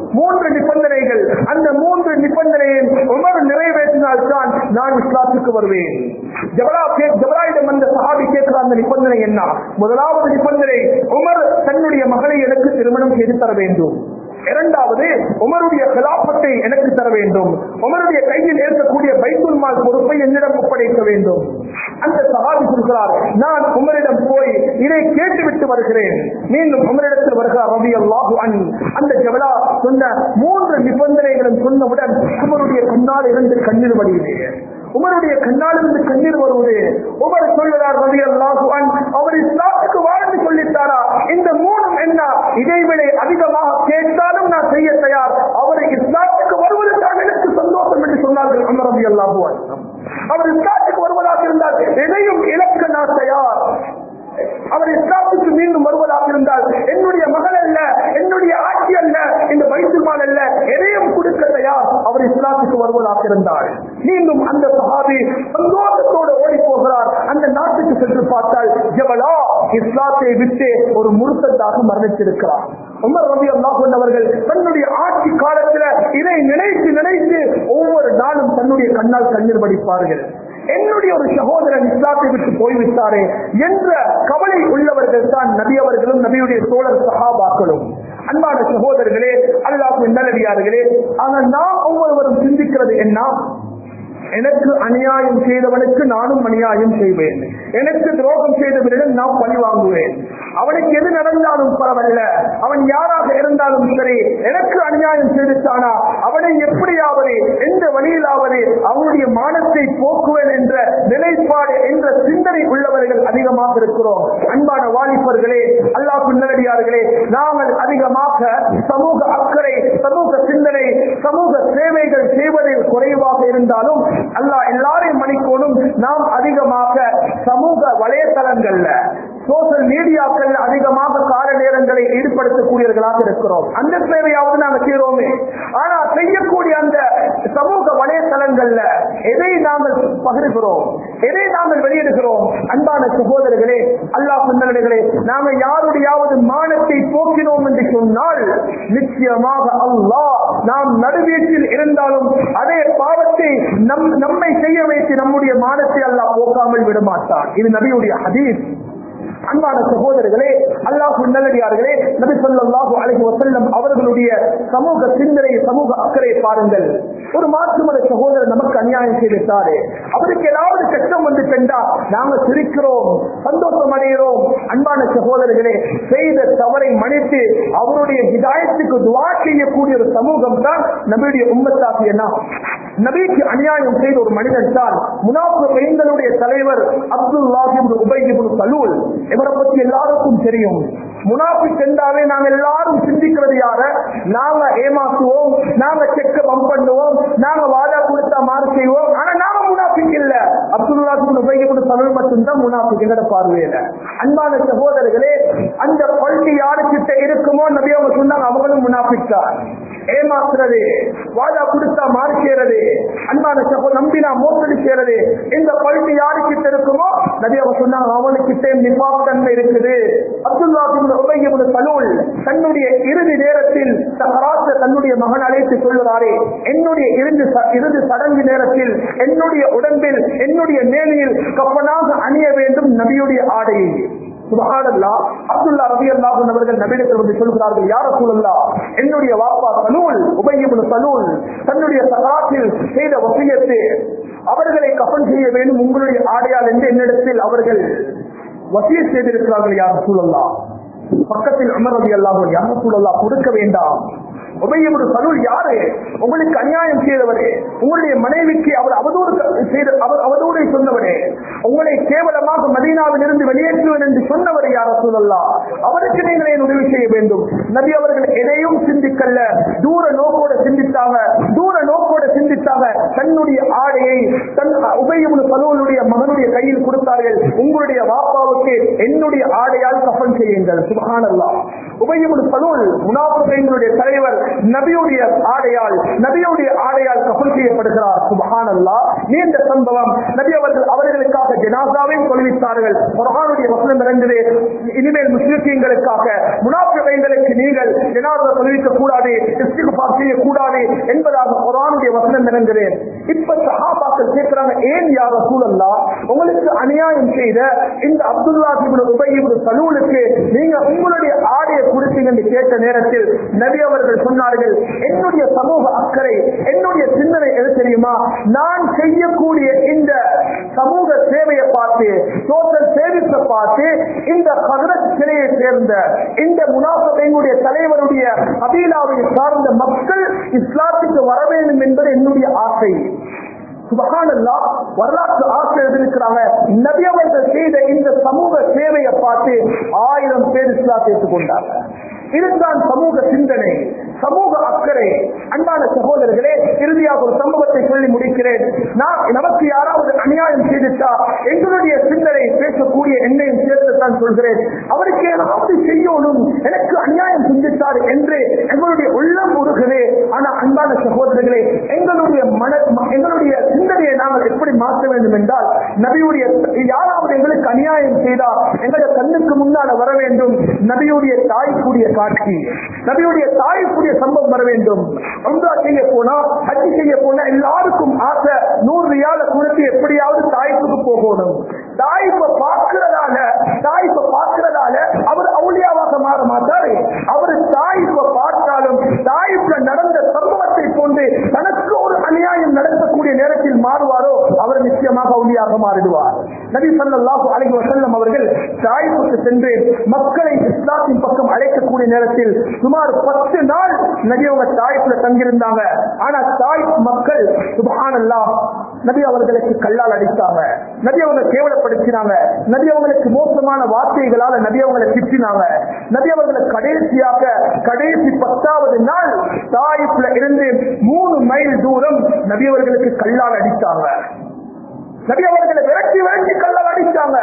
3 நிபந்தனைகள், அந்த 3 நிபந்தனையை உமர் நிறைவேற்றினால்தான் நான் இஸ்லாத்துக்கு வருவேன். ஜபலாவிடம் அந்த சஹாபி கேட்கிற அந்த நிபந்தனை என்ன? முதலாவது நிபந்தனை, உமர் தன்னுடைய மகளை எனக்கு திருமணம் செய்து தர வேண்டும். இரண்டாவது, உமருடைய கிலாபத்தை எனக்கு தர வேண்டும். உமருடைய கையில் இருக்கக்கூடிய பைத்துல் மால் பொறுப்பை என்னிடம் ஒப்படைக்க வேண்டும். அந்த சஹாபி சொல்கிறார், நான் உமரிடம் போய் இதை கேட்டுவிட்டு வருகிறேன். மீண்டும் உமரிடத்தில் வருகிறார் ரலியல்லாஹு அன்ஹு. அந்த ஜபலா சொன்ன 3 நிபந்தனைகளும் சொன்னவுடன் உமருடைய கண்ணால் இருந்து கண்ணீர் வடியுது. உமருடைய கண்ணாலிருந்து கண்ணீர் வருவது. உமர் சொல்கிறார் ரலியல்லாஹு அன்ஹு, அவர் இஸ்லாத்துக்கு வாழ்ந்து சொல்லிட்டாரா? இந்த 3 என்ன? இதைவிட அதிகமாக கேட்டாலும் நான் செய்ய தயார். அவர் இஸ்லாத்துக்கு வருவதற்காக எனக்கு சந்தோஷம் என்று சொன்னார்கள் உமர் ரலியல்லாஹு அன்ஹு. அவர் இஸ்லாத்துக்கு வருவதாக இருந்தால் எதையும் இழக்க நான் தயார். அவர் இஸ்லாத்துக்கு மீண்டும் வருவதாக இருந்தால் என்னுடைய மகள் அல்ல, என்னுடைய ஆட்சி அல்ல, இந்த பைத்துல் மால் அல்ல, எதையும் கொடுக்க தயார். அவர் இஸ்லாத்துக்கு வருவதாக இருந்தால் மீண்டும் அந்த சஹாபி சந்தோஷத்தோடு ஓடி போகிறார். அந்த நாட்டுக்கு சென்று பார்த்தால் ஜபலா இஸ்லாத்தை விட்டு ஒரு முர்த்ததாக மரணித்திருக்கிறார். உமர் ரலியல்லாஹு அன்ஹு அவர்கள் தன்னுடைய ஆட்சி காலத்தில் இதை நினைத்து நினைத்து ஒவ்வொரு நாளும் தன்னுடைய கண்ணால் கண்ணீர் வடிப்பார்கள். என்னுடைய ஒரு சகோதரன் இஸ்லாத்தை விட்டு போய்விட்டாரே என்ற கவலை உள்ளவர்கள் தான் நபி அவர்களும் நபியுடைய தோழர் சஹாபாக்களும். அன்பான சகோதரர்களே, அல்லாஹ்வின் நல்லடியார்களே, ஆனால் நாம் ஒவ்வொருவரும் சிந்திக்கிறது என்ன? எனக்கு அநியாயம் செய்தவனுக்கு நானும் அநியாயம் செய்வேன். எனக்கு துரோகம் செய்தவனிடம் நான் பழி வாங்குவேன். அவனுக்கு எது நடந்தாலும் பரவாயில்ல, அவன் யாராக இருந்தாலும் சரி, எனக்கு அநியாயம் செய்துட்டானா அவனை எப்படியாவது எந்த வழியிலாவது அவனுடைய மானத்தை போக்குவேன் என்ற நிலைப்பாடு என்ற சிந்தனை உள்ளவர்கள் அதிகமாக இருக்கிறோம். அன்பான வாலிபர்களே, அல்லாஹ்வின் நல்லடியார்களே, நாங்கள் அதிகமாக சமூக அக்கறை, சமூக சிந்தனை, சமூக சேவைகள் செய்வதில் குறைவாக இருந்தாலும் அல்லாஹ் எல்லாரையும் மன்னிக்கணும். நாம் அதிகமாக சமூக வலைத்தளங்கள்ல, சோசியல் மீடியாக்கள் அதிகமாக கால நேரங்களை ஈடுபடுத்தக்கூடியவர்களாக இருக்கிறோம். அந்த சேவையாவது நாங்கள் செய்கிறோமே, ஆனால் செய்யக்கூடிய அந்த சமூக வலைத்தளங்கள்ல எதை நாங்கள் பகிர்கிறோம், எதை நாங்கள் வெளியிடுகிறோம்? அன்பான சகோதரர்களே, அல்லாஹ் சொன்னவர்களே, நாங்கள் யாருடையாவது மானத்தை போக்கினோம் என்று சொன்னால் நிச்சயமாக அல்லாஹ் நாம் நடுவீட்டில் இருந்தாலும் அதே பாவத்தை நம்மை செய்ய வைத்து நம்முடைய மானத்தை அல்லாஹ் போக்காமல் விடமாட்டான். இது நபியுடைய ஹதீஸ். அன்பான சகோதரர்களே, அல்லாஹ்வின் நல்லடியார்களே, நபி ஸல்லல்லாஹு அலைஹி வஸல்லம் அவர்களுடைய சமூக சிந்தனை, சமூக அக்கறை பாருங்கள். ஒரு மாற்றுமத சகோதரர் நமக்கு அநியாயம் செய்திருந்தாரு, அவருக்கு ஏதாவது கஷ்டம் வந்து சென்றா நாங்க சிரிக்கிறோம், சந்தோஷம் அடைகிறோம். அன்பான சகோதரர்களே, செய்த தவறை மன்னித்து அவருடைய ஹிதாயத்துக்கு துஆ செய்யக்கூடிய ஒரு சமூகம் தான் நபியுடைய உம்மத்தாகிய நாம். நபிக்கு அநியாயம் செய்த ஒரு மனிதன் தான் முனாஃபிகீன்களுடைய தலைவர் அப்துல்லாஹ் இப்னு உபை இப்னு சலூல். இவரை பற்றி எல்லாருக்கும் தெரியும். முனாஃபிக் என்றாலே நாங்க எல்லாரும் சிந்திக்கிறது யார? நாங்க ஏமாற்றுவோம், நாங்க செக்க பம்ப் பண்ணுவோம், நாங்க வாதா கொடுத்தா மாறு செய்வோம். ஆனா நாம முனாஃபிக் இல்ல. அப்துல்லாஹ் இப்னு உபை இப்னு சலூல் மட்டும்தான் முனாஃபிக் என்ற பார்வையில. அன்பான சகோதரர்களே, அந்த பள்ளி யாருக்கிட்ட இருக்குமோ நபி அவங்க சொன்னாங்க அவங்களும் முனாஃபிக் தான். ஏமாத்துறது, வாதா கொடுத்தா மாறு செய்யறது, அன்பான சகோதரர் நம்பினா மோசடி செய்யறது, இந்த பள்ளி யாருக்கிட்ட இருக்குமோ நபி அவங்க சொன்னாங்க அவனுக்கிட்ட நிபாப் தன்மை இருக்குது. அப்துல்லாஹ் இப்னு உபை இப்னு சலூல் தன்னுடைய இறுதி நேரத்தில் தன்னுடைய மகன் அழைத்து சொல்கிறாரே, என்னுடைய இறுதி சடங்கு நேரத்தில் என்னுடைய உடம்பில், என்னுடைய மேனியில் கப்பனாக அணிய வேண்டும் நபியுடைய ஆடையை. சுப்ஹானல்லாஹ். அப்துல்லாஹ் ரலியல்லாஹு அன்ஹு அவர்கள் நபியிடத்தில் வந்து சொல்கிறார்கள், யா ரசூலல்லாஹ், என்னுடைய வாப்பா சலூல், உபை இப்னு சலூல் தன்னுடைய சகாத்தில் செய்த வசியத்து, அவர்களை கஃன் செய்ய வேண்டும் உங்களுடைய ஆடையால் என்று என்னிடத்தில் அவர்கள் வசியத் செய்திருக்கிறார்கள். யா ரசூலல்லாஹ். பக்கத்தில் உமர் ரலியல்லாஹு அன்ஹு, யா ரசூலல்லாஹ், கொடுக்க வேண்டாம், உபய் இப்னு சலூல் யாரு? உங்களுக்கு அநியாயம் செய்தவரே, உங்களுடைய மனைவிக்கு அவர் அவதூறை சொன்னவரே, உங்களை கேவலமாக மதீனாவில் இருந்து வெளியேற்றுவேன் என்று சொன்னவர் யார் ரசூலுல்லாஹ்? அவருக்கு நீங்கள் ஏன் உதவி செய்ய வேண்டும்? நபி அவர்கள் எதையும் சிந்திக்கல்ல, தூர நோக்கோட சிந்தித்தாங்க. தன்னுடைய ஆடையை உபய் இப்னு சலூலுடைய மகனுடைய கையில் கொடுத்தார்கள். உங்களுடைய வாப்பாவுக்கு என்னுடைய ஆடையால் கஃபன் செய்யுங்கள். சுப்ஹானல்லாஹ். உபய் இப்னு சலூல் முனாஃபிகளுடைய தலைவர், நபியுடைய ஆடையால் கஃபன் செய்யப்படுகிறார். சுப்ஹானல்லாஹ். நீண்ட சம்பவம். நபி அவர்கள் அவர்களுக்காக ஜனாஸாவை தொழுவித்தார்கள். குர்ஆனுடைய வசனம் இருந்தது, இனிமேல் முஸ்லிம்களுக்காக முனாஃபிகளுக்கு நீங்கள் ஜனாஸா தொழுவிக்க கூடாது, இஸ்திக்ஃபார் செய்ய கூடாது என்பதாக குர்ஆனுடைய வசனம் இருந்தது. இப்ப சஹாபாக்கள் கேட்கிறாங்க, ஏன் யா ரசூலல்லாஹ் உங்களுக்கு அநியாயம் செய்த இந்த அப்துல்லாஹ் இப்னு உபய் இப்னு சலூலுக்கு நீங்க உங்களுடைய ஆடையை கொடுத்தீங்க என்று கேட்ட நேரத்தில் நபி அவர்கள் சொன்னார்கள், என்னுடைய சமூக அக்கறை, என்னுடைய சிந்தனை எது தெரியுமா? நான் செய்யக்கூடிய இந்த சமூக சேவையை பார்த்து, சோஷியல் சர்வீஸை பார்த்து, இந்த ஹஜ்ரத் சிலையை சேர்ந்த இந்த முனாஃபிகளுடைய தலைவருடைய கபீலாவை சார்ந்த மக்கள் இஸ்லாத்துக்கு வர வேண்டும் என்பது என்னுடைய ஆசை. சுப்ஹானல்லாஹ். வரலாற்று ஆசிரியர் இருக்கிறாங்க, நபி அவர்கள் செய்த இந்த சமூக சேவையை பார்த்து 1000 பேர் இஸ்லாத்தை ஏற்றுக்கொண்டாங்க. இதுதான் சமூக சிந்தனை, சமூக அக்கறை. அன்பான சகோதரர்களே, இறுதியாக ஒரு சம்பவத்தை சொல்லி முடிக்கிறேன். நமக்கு யாராவது அநியாயம் செய்துட்டா எங்களுடைய சிந்தனை பேசக்கூடிய என்னையும் சேர்த்துத்தான் சொல்கிறேன். அவருக்கு ஏதாவது செய்யணும், எனக்கு அநியாயம் செஞ்சுட்டார் என்று எங்களுடைய உள்ளம் உருகுது. ஆனா அன்பான சகோதரர்களே, எங்களுடைய சிந்தனையை நாங்கள் எப்படி மாற்ற வேண்டும் என்றால், நபியுடைய யாராவது எங்களுக்கு அநியாயம் செய்தால் எங்களுடைய கண்ணுக்கு முன்னால வர வேண்டும் நபியுடைய தாய்க்குரிய காட்சி, நபியுடைய தாய்க்குரிய சம்பவம் வர வேண்டும். உம்ரா செய்ய போனா, ஹஜ் செய்ய போனா எல்லாருக்கும் ஆசை 100 ரியால கொடுத்து எப்படியாவது தாய்ப்புக்கு போகணும். தாய்ப்பை பார்க்கிறதால அவர் அவுலியாவாக மாற மாட்டாரு. அவர் தாய்ப்பை பார்த்தாலும் தாய்ப்புல நடந்த சம்பவத்தை போன்று தனக்கு ஒரு அநியாயம் நடத்தக்கூடிய நேரத்தில் மாறுவாரோ அவர் நிச்சயமாக அவுலியாக மாறிடுவார். நபி ஸல்லல்லாஹு அலைஹி வஸல்லம் அவர்கள் தாய்ப்புக்கு சென்று மக்களை இஸ்லாத்தின் பக்கம் அழைக்கக்கூடிய நேரத்தில் சுமார் 10 நாள் நபி அவங்க தாய்ப்புல தங்கியிருந்தாங்க. ஆனா தாய் மக்கள் சுப்ஹானல்லாஹ் நபி அவர்களுக்கு கல்லால் அடித்தாங்க, நபி அவங்க கேவலப்படுத்தினாங்க, நபி அவங்களுக்கு மோசமான வார்த்தைகளால நபி அவங்களை திட்டினாங்க. நபி அவர்களை கடைசி 10வது நாள் தாயிப்ல இருந்து 3 மைல் தூரம் நபி அவர்களுக்கு கல்லால் அடித்தாங்க. நபி அவர்களை விரட்டி கல்லால் அடித்தாங்க.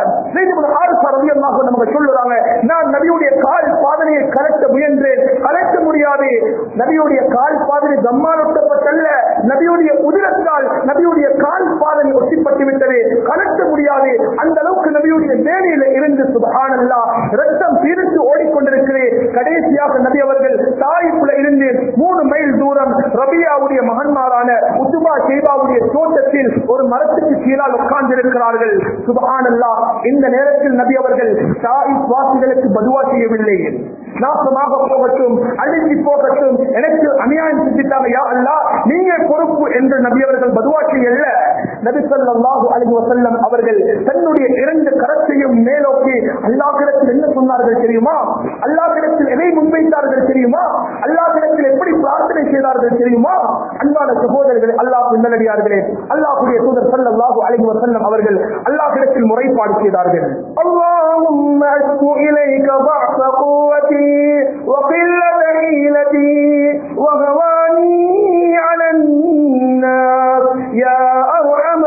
நமக்கு சொல்லுறாங்க, நான் நபியுடைய கால் பாதனையை கலட்ட முயன்றேன், கலட்ட முடியாது. நபியுடைய கால் பாதனை தம்மால் ஒட்டப்பட்டல்ல, நபியுடைய உதிரத்தால் நபியுடைய கால் பாதனை ஒட்டிப்பட்டு விட்டது, கலட்ட முடியாது. அந்த அளவுக்கு நபியுடைய வேலையில இருந்து சுப்ஹானல்லாஹ் ரத்தம் பீரிட்டு ஓடிக்கொண்டிருக்கிறது. கடைசியாக நபி அவர்கள் தாயிப்புல இருந்து 3 மைல் தூரம் ரபியாவுடைய மகன்மாரான உத்துபா ஷைபாவுடைய தோட்டத்தில் ஒரு மரத்துக்கு கீழால் உட்கார்ந்திருக்கிறார்கள். சுப்ஹானல்லாஹ். இந்த நேரத்தில் நபி அவர்கள் தாயிப் வாசிகளுக்கு பதுவா செய்யவில்லை. நாசமாக போகட்டும், அழிஞ்சி போகட்டும், எனக்கு அநியாயம் செஞ்சிட்டாங்க, யா அல்லாஹ் நீங்க பொறுப்பு என்று நபி அவர்கள் பதுவா செய்யல. நபி ஸல்லல்லாஹு அலைஹி வஸல்லம் அவர்கள் தன்னுடைய 2 கரத்தையும் மேலோக்கி அல்லாஹ்விடத்தில் என்ன சொன்னார்கள் தெரியுமா? அல்லாஹ்விடத்தில் எதை முன்வைத்தார்கள் தெரியுமா? அல்லாஹ்விடத்தில் எப்படி பிரார்த்தனை செய்தார்கள் தெரியுமா? அன்பான சகோதரர்களே, அல்லாஹ்வின் நல்லடியார்களே, அல்லாஹ்வுடைய தூதர் ஸல்லல்லாஹு அலைஹி வஸல்லம் அவர்கள் அல்லாஹ்விடத்தில் முறைப்பாடு செய்தார்கள். அல்லாஹும்ம அஷ்கு இலைக ضعف قوتي وقلة حيلتي وهواني على الناس يا أرحم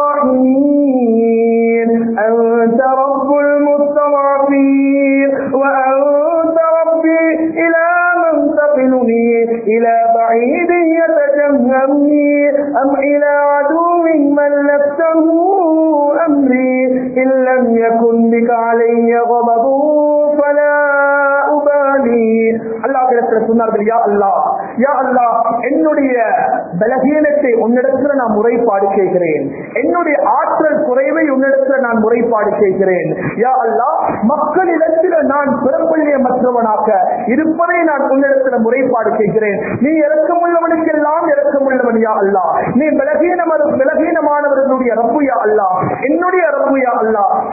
الراحمين أنت رب المستضعفين وأنت ربي إلى من تقلني إلى بعيد يتجهمني أم إلى عدو ملكته أمري إن لم يكن بك علي غضب فلا أبالي. அல்லாஹ்விடத்தில் சொன்னார்கள், யா அல்லாஹ், யா அல்லாஹ் என்னுடைய பலகீனத்தை உன்னிடத்தில் நான் முறைப்பாடு செய்கிறேன், என்னுடைய ஆற்றல் குறைவை உன்னிடத்தில் நான் முறைப்பாடு செய்கிறேன். யா அல்லாஹ் மக்களிடத்தில் நான் பிறப்பள்ளியமற்றவனாக இருப்பதை நான் உன்னிடத்தில் முறைப்பாடு செய்கிறேன். நீ இரக்கமுள்ளவனுக்கெல்லாம் இரக்கமுள்ளவன் யா அல்லாஹ், நீ பலகீனமானவர்களுடைய ரப்பு யா அல்லாஹ், என்னுடைய ரப்பு யா அல்லாஹ்,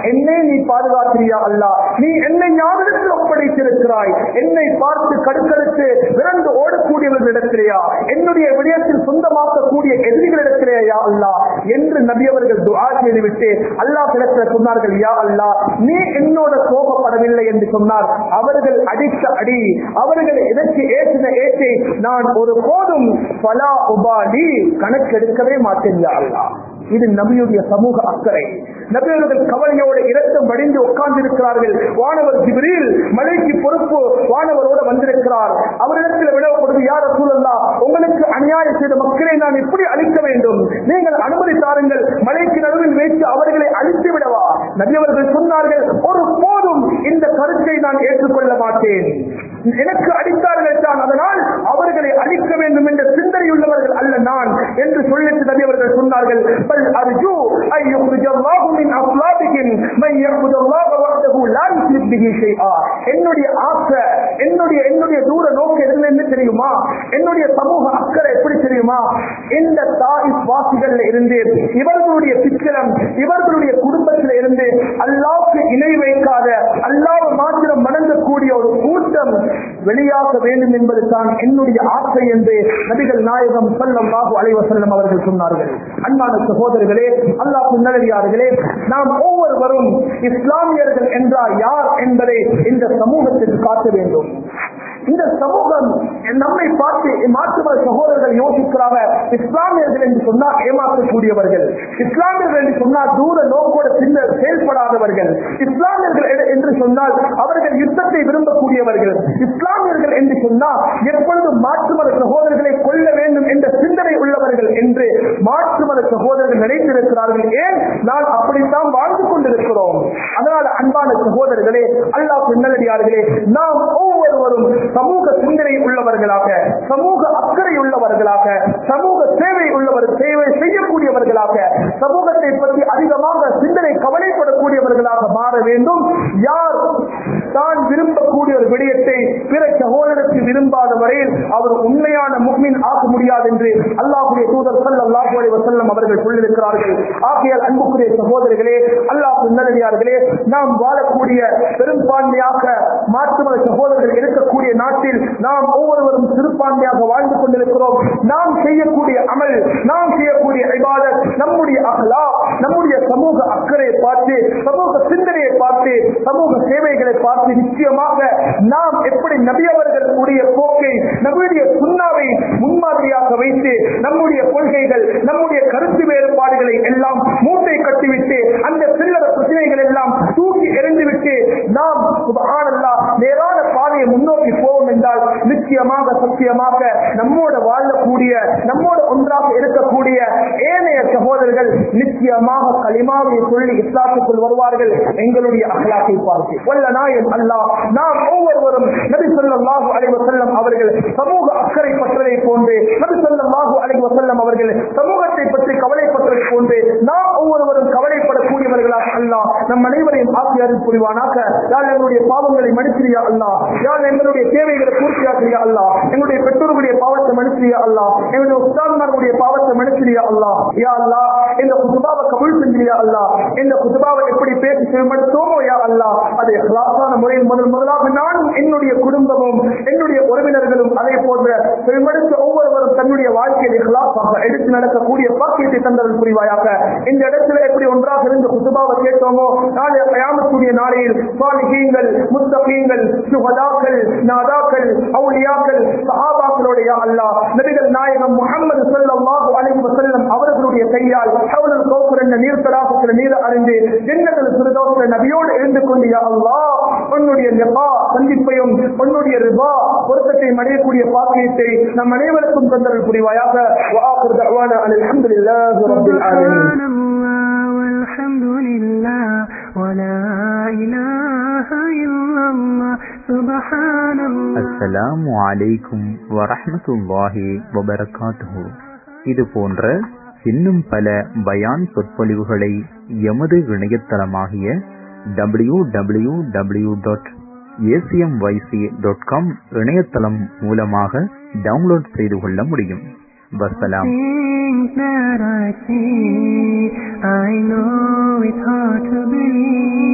என்னை நீ பாதுகாத்திரியா அல்லா, நீ என்னை யாரிடத்தில் ஒப்படைத்திருக்கிறாய், என்னை பார்த்து கடுக்கடுத்து விரண்டு ஓடக்கூடியவர்களிடத்திலேயா, என்னுடைய விடயத்தில் சொந்தமாக்கக்கூடிய எதிரிகளிடத்திலேயா அல்லா என்று நபி அவர்கள் துஆ செய்துவிட்டு அல்லாஹ் இடத்தில் சொன்னார்கள், யா அல்லா நீ என்னோட கோபப்படவில்லை என்று சொன்னார். அவர்கள் அடித்த அடி, அவர்கள் இதற்கு ஏற்றின ஏற்றை நான் ஒரு போதும் பலா உபாதி கணக்கெடுக்கவே மாட்டேன் யா அல்லா. இது நபியுடைய சமூக அக்கறை. நபியவர்கள் கவலையோடு இரத்தம் வடிந்து உட்கார்ந்து இருக்கிறார்கள். வானவர் ஜிப்ரீல் மலைக்கு பொறுப்பு வானவரோடு வந்திருக்கிறார். அவரிடத்தில் விடப்படுது, யா ரசூலல்லாஹ் உங்களுக்கு அநியாயம் செய்த மக்களை நான் எப்படி அழிக்க வேண்டும், நீங்கள் அனுமதி தாருங்கள், மலைக்கு நடுவில் வைத்து அவர்களை அழித்து விடவா? நபியவர்கள் சொன்னார்கள், ஒரு போதும் இந்த கருத்தை நான் ஏற்றுக்கொள்ள மாட்டேன். எனக்கு அடித்தார்கள் தான், அதனால் அவர்களை அழிக்க வேண்டும் என்ற சிந்தனையுள்ளவர்கள் அல்ல நான் என்று சொல்லிட்டு நபியவர்கள் சொன்னார்கள், அர்ஜு ஐ யுக்ரிஜல்லாஹு மின் அஸ்லாபிஹிம் மன் யஅபுதுல்லாஹ வஹ்தஹு லா யுஷ்ரிக் பிஹி ஷைஆ. என்னுடைய ஆசை, என்னுடைய தூர நோக்கு என்ன தெரியுமா? என்னுடைய சமூக அக்கறை எப்படி தெரியுமா? இந்த தாயிஃப் வாசிகள் இருந்து, இவர்களுடைய பிச்சரம், இவர்களுடைய குடும்பத்தில் இருந்து அல்லாஹ்வுக்கு இணை வைக்காத, அல்லாஹ்வை மாத்திரம் வணங்கக்கூடிய ஒரு கூட்டம் வெளியாக வேண்டும் என்பது தான் என்னுடைய ஆசை என்று நபிகள் நாயகம் ஸல்லல்லாஹு அலைஹி வஸல்லம் அவர்கள் சொன்னார்கள். அன்பான சகோதரர்களே, அல்லாஹ்வின் நல்லடியார்களே, நாம் ஒவ்வொருவரும் இஸ்லாமியர்கள் என்றால் யார் என்பதை இந்த சமூகத்திற்கு காட்ட வேண்டும். இந்த சமூகம் நம்மை பார்த்து மாற்றும சகோதரர்கள் யோசிக்கிறாங்க, இஸ்லாமியர்கள் என்று சொன்னால் ஏமாற்றக்கூடியவர்கள், இஸ்லாமியர்கள் என்று சொன்னால் தூர நோக்கோடு செயல்படாதவர்கள், இஸ்லாமியர்கள் என்று சொன்னால் அவர்கள் யுத்தத்தை விரும்பக்கூடியவர்கள், இஸ்லாமியர்கள் என்று சொன்னால் எப்பொழுதும் மாற்றுமத சகோதரர்களை கொல்ல வேண்டும் என்ற சிந்தனை உள்ளவர்கள் என்று மாற்றுமத சகோதரர்கள் நினைத்திருக்கிறார்கள். ஏன் நாம் அப்படித்தான் வாழ்ந்து கொண்டிருக்கிறோம். அதனால் அன்பான சகோதரர்களே, அல்லாஹ்வின் நல்லடியார்களே, நாம் ஒவ்வொருவரும் சமூக சிந்தனை உள்ளவர்களாக, சமூக அக்கறை உள்ளவர்களாக, சமூக சேவை செய்யக்கூடியவர்களாக, சமூகத்தை பற்றி அதிகமாக சிந்தனை கவலைப்படக்கூடியவர்களாக மாற வேண்டும். யார் தான் விரும்பக்கூடிய ஒரு விடயத்தை பிற சகோதரருக்கு விரும்பாத வரையில் அவர் உண்மையான முஃமின் ஆக முடியாது என்று அல்லாஹ்வுடைய தூதர் ஸல்லல்லாஹு அலைஹி வஸல்லம் அவர்கள் சொல்லியிருக்கிறார்கள். ஆகையால் அன்புக்குரிய சகோதரர்களே, அல்லாஹ்வின் நல்லடியார்களே, நாம் வாழக்கூடிய பெரும்பான்மையாக மாற்றுமத சகோதரர்கள் இருக்கக்கூடிய நாட்டில் நாம் ஒவ்வொருவரும் சிறுபான்மையாக வாழ்ந்து கொண்டிருக்கிறோம். நாம் செய்யக்கூடிய அமல், நாம் செய்யக்கூடிய இபாதத், நம்முடைய அஹ்லாக், நம்முடைய சமூக அக்கறை பார்த்து, சமூக சிந்தனையை பார்த்து, சமூக சேவைகளை பார்த்து நிச்சயமாக நாம் எப்படி நபி அவர்களுடைய போக்கை, நபியுடைய சுன்னாவை முன்மாதிரியாக வைத்து நம்முடைய கொள்கைகள், நம்முடைய கருத்து வேறுபாடுகளை எல்லாம் மூட்டை கட்டிவிட்டு அந்த சில்லற பிரச்சனைகள் எல்லாம் தூக்கி எறிந்துவிட்டு நாம் சுப்ஹானல்லாஹ் நேரான பாதையை முன்னோக்கி போவோம் என்றால் நிச்சயமாக சத்தியமாக நம்மோடு வாழக்கூடிய, நம்மோடு ஒன்றாக இருக்கக்கூடிய ஏனைய சகோதரர்கள் நிச்சயமாக கலிமாவை சொல்லி இஸ்லாத்துக்குள் வருவார்கள். எங்களுடைய அஹ்லாக்கை பார்த்து வல்ல நாயன் அல்லாஹ் நாம் ஒவ்வொருவரும் நபி ஸல்லல்லாஹு அலைஹி வஸல்லம் அவர்கள் சமூக அக்கறை பற்றதை போன்று, நபி ஸல்லல்லாஹு அலைஹி வஸல்லம் அவர்கள் சமூகத்தை பற்றி கவலைப்பட்டதை போன்று நாம் ஒவ்வொருவரும் கவலைப்படக்கூடியவர்களாக அல்லாஹ் நம் அனைவரையும் ஆக்கி அருள் புரிவானாக. யார் எங்களுடைய பாவங்களை மன்னிச்சியா அல்லாஹ், யார் எங்களுடைய தேவைகளை பூர்த்தியாக்கியா அல்லாஹ், எங்களுடைய பெற்றோர்களுடைய பாவத்தை மன்னிச்சியா அல்லாஹ், எங்களுடைய உஸ்தாத்மார்களுடைய பாவத்தை மன்னிச்சியா அல்லாஹ். யா அல்லாஹ், இந்த குதுபாவை கபூல் செஞ்சியா அல்லாஹ், இந்த குதுபாவை எப்படி பேசி செவிமடுத்தோமோ யா அல்லாஹ், அதை இஹ்லாஸான முறையில் முதலாக நானும் என்னுடைய குடும்பமும் என்னுடைய உறவினர்களும் அதே போன்ற செவிமடுத்த ஒவ்வொருவரும் தன்னுடைய வாழ்க்கையில் இஹ்லாஸாக எடுத்து நடக்கக்கூடிய பாக்கியத்தை தந்தல் புரிவாயாக. இந்த இடத்துல எப்படி ஒன்றாக இருந்து குதுபாவை கேட்டோமோ நாளை கியாமத்துடைய நாளையில் சாலிஹீன்கள், முத்தகீன்கள், சுஹதாக்கள், நாதாக்கள், அவுலியாக்கள், சஹாபாக்களோட யா அல்லாஹ் நபிகள் நாயகம் முஹம்மது ஸல்லல்லாஹு அலைஹி வஸல்லம் அவர்களுடைய கையால் ஹவுலுல் கௌசர் என்ற நீர் தடாகத்தில் நீர் அறிந்து ஜன்னத்துல் ஃபிர்தௌஸில் நபியோடு இருந்து கொண்டு யா அல்லாஹ் உன்னுடைய லிகா சந்திப்பையும் உன்னுடைய ரிபா பொருத்தத்தை அடையக்கூடிய பாக்கியத்தை நம் அனைவருக்கும் தந்தல் புரிவாயாக. وآخر دعوانا أن الحمد لله رب العالمين. والحمد لله ولا إله إلا الله سبحان الله. அஸ்ஸலாமு அலைக்கும் வரஹ்மத்துல்லாஹி வபரகாத்துஹு. இது போன்ற இன்னும் பல பயான் சொற்பொழிவுகளை எமது இணையதளமாகிய www.acmyc.com இணையதளம் மூலமாக டவுன்லோட் செய்து கொள்ள முடியும். வஸ்ஸலாம். I know it's hard to believe.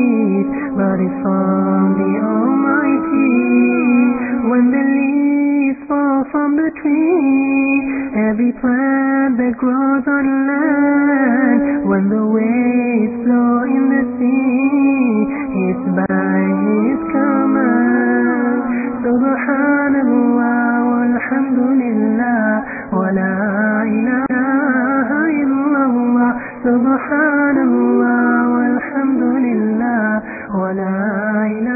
is from the Almighty. When the leaves fall from the tree, every plant that grows on land, when the waves flow in the sea, it's by His command. Subhanallah walhamdulillah wa la ilaha illallah. Subhanallah walhamdulillah wa la ilaha